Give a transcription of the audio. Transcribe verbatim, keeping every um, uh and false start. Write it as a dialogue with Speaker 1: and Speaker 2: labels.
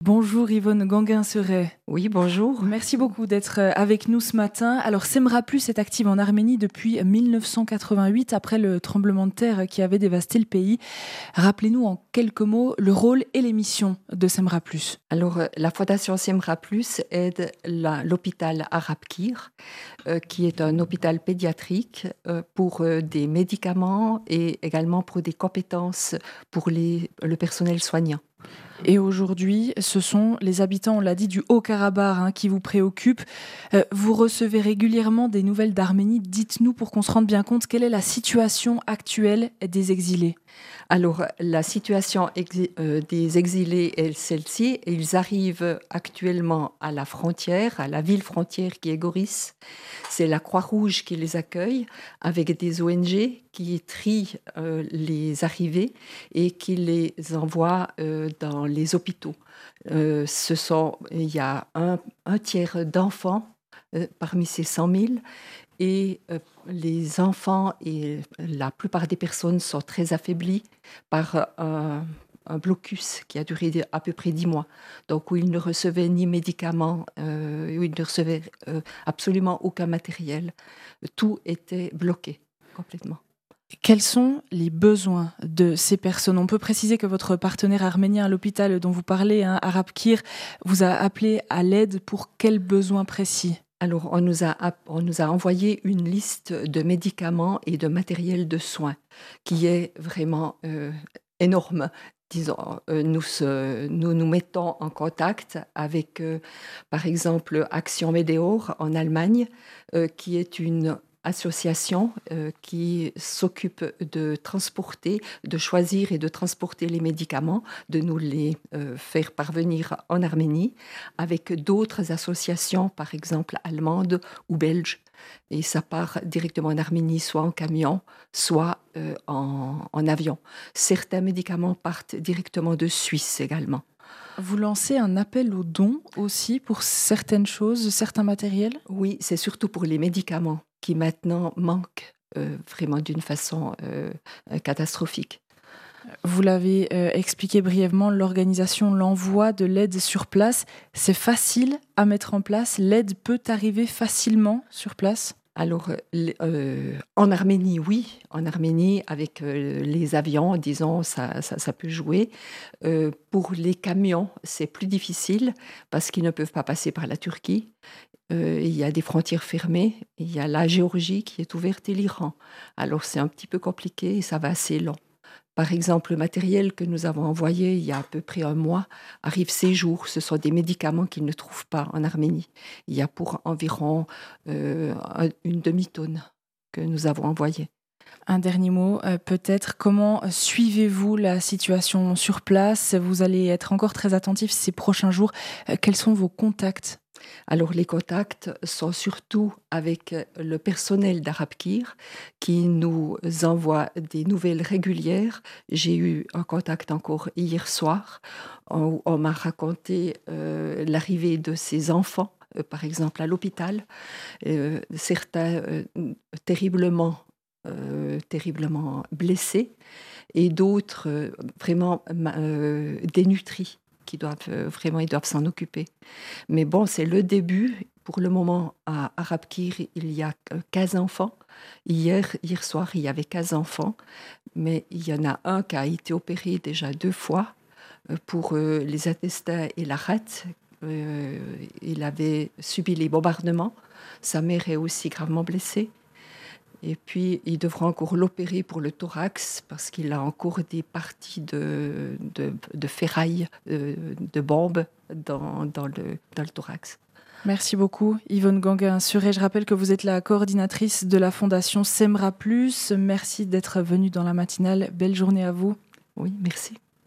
Speaker 1: Bonjour Yvonne Ganguen-Seret.
Speaker 2: Oui, bonjour.
Speaker 1: Merci beaucoup d'être avec nous ce matin. Alors Semra Plus est active en Arménie depuis mille neuf cent quatre-vingt-huit, après le tremblement de terre qui avait dévasté le pays. Rappelez-nous en quelques mots le rôle et les missions de Semra Plus.
Speaker 2: Alors, la Fondation Semra Plus aide la- l'hôpital Arabkir, euh, qui est un hôpital pédiatrique, euh, pour euh, des médicaments et également pour des compétences pour les, le personnel soignant.
Speaker 1: Et aujourd'hui, ce sont les habitants, on l'a dit, du Haut-Karabakh hein, qui vous préoccupent. Euh, vous recevez régulièrement des nouvelles d'Arménie. Dites-nous, pour qu'on se rende bien compte, quelle est la situation actuelle des exilés ?
Speaker 2: Alors, la situation exi- euh, des exilés est celle-ci. Ils arrivent actuellement à la frontière, à la ville frontière qui est Goris. C'est la Croix-Rouge qui les accueille avec des O N G qui trient euh, les arrivées et qui les envoient euh, dans les hôpitaux. Euh, ce sont, il y a un, un tiers d'enfants euh, parmi ces cent mille. Et euh, les enfants et la plupart des personnes sont très affaiblies par un, un blocus qui a duré à peu près dix mois. Donc, où ils ne recevaient ni médicaments, euh, où ils ne recevaient euh, absolument aucun matériel. Tout était bloqué complètement.
Speaker 1: Quels sont les besoins de ces personnes ? On peut préciser que votre partenaire arménien à l'hôpital dont vous parlez, hein, Arabkir, vous a appelé à l'aide pour quels besoins précis ?
Speaker 2: Alors, on nous a, on nous a envoyé une liste de médicaments et de matériel de soins qui est vraiment euh, énorme. Disons, euh, nous, se- nous nous mettons en contact avec, euh, par exemple, Action Médéor en Allemagne, euh, qui est une association euh, qui s'occupe de transporter, de choisir et de transporter les médicaments, de nous les euh, faire parvenir en Arménie, avec d'autres associations, par exemple allemandes ou belges. Et ça part directement en Arménie, soit en camion, soit euh, en, en avion. Certains médicaments partent directement de Suisse également.
Speaker 1: Vous lancez un appel aux dons aussi pour certaines choses, certains matériels ?
Speaker 2: Oui, c'est surtout pour les médicaments qui maintenant manquent euh, vraiment d'une façon euh, catastrophique.
Speaker 1: Vous l'avez euh, expliqué brièvement, l'organisation, l'envoi de l'aide sur place, c'est facile à mettre en place. L'aide peut arriver facilement sur place ?
Speaker 2: Alors, l- euh, en Arménie, oui, en Arménie, avec euh, les avions, disons, ça, ça, ça peut jouer. Euh, pour les camions, c'est plus difficile parce qu'ils ne peuvent pas passer par la Turquie. Euh, il y a des frontières fermées, il y a la Géorgie qui est ouverte et l'Iran. Alors, c'est un petit peu compliqué et ça va assez long. Par exemple, le matériel que nous avons envoyé il y a à peu près un mois arrive ces jours. Ce sont des médicaments qu'ils ne trouvent pas en Arménie. Il y a pour environ euh, un- une demi-tonne que nous avons envoyé.
Speaker 1: Un dernier mot, euh, peut-être, comment suivez-vous la situation sur place ? Vous allez être encore très attentif ces prochains jours. Euh, quels sont vos contacts ?
Speaker 2: Alors, les contacts sont surtout avec le personnel d'Arabkir qui nous envoie des nouvelles régulières. J'ai eu un contact encore hier soir où on m'a raconté euh, l'arrivée de ses enfants, euh, par exemple à l'hôpital, euh, certains euh, terriblement, euh, terriblement blessés et d'autres euh, vraiment ma- euh, dénutris qui doivent euh, vraiment ils doivent s'en occuper. Mais bon, c'est le début. Pour le moment, à Arabkir, il y a euh, quinze enfants. Hier, hier soir, il y avait quinze enfants, mais il y en a un qui a été opéré déjà deux fois euh, pour euh, les intestins et la rate. Euh, il avait subi les bombardements. Sa mère est aussi gravement blessée. Et puis, ils devront encore l'opérer pour le thorax parce qu'il a encore des parties de, de, de ferraille, euh, de bombes dans, dans, le, dans le thorax.
Speaker 1: Merci beaucoup, Yvonne Ganguen-Seret. Je rappelle que vous êtes la coordinatrice de la fondation Semra Plus. Merci d'être venue dans la matinale. Belle journée à vous.
Speaker 2: Oui, merci.